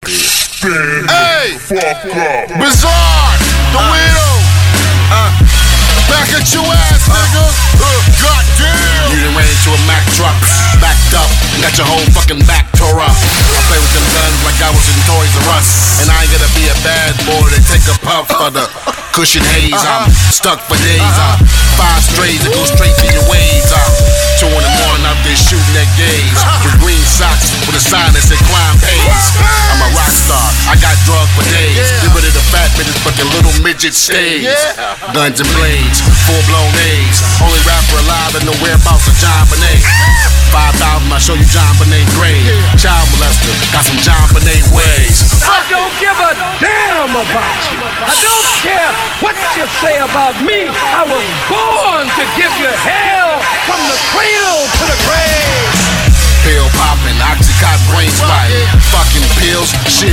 Hey! Fuck up. Bizarre! The widow! Back at your ass, nigga! Goddamn! You done ran into a Mack truck, backed up, and got your whole fucking back tore up. I play with them guns like I was in Toys R Us, and I ain't gonna be a bad boy to take a puff for the cushion haze. I'm stuck for days. 5 strays that go straight to your waves. 2 in the morning out there shooting that gaze with green socks with a sign that said crime pays. I'm a rock star. I got drugs for days. Get rid of the fat bitches, but the little midget stays. Guns and blades, full-blown A's. Only rapper alive in the whereabouts of John Bonet. 5,000, I'll show you John Bonet grave. Child molester, got some John Bonet ways. I don't give a damn about you. I don't care what you say about me. I was born to give you hell from the cradle to the grave. Pill popping, Oxycontin brain spotting. Fucking pills, shit.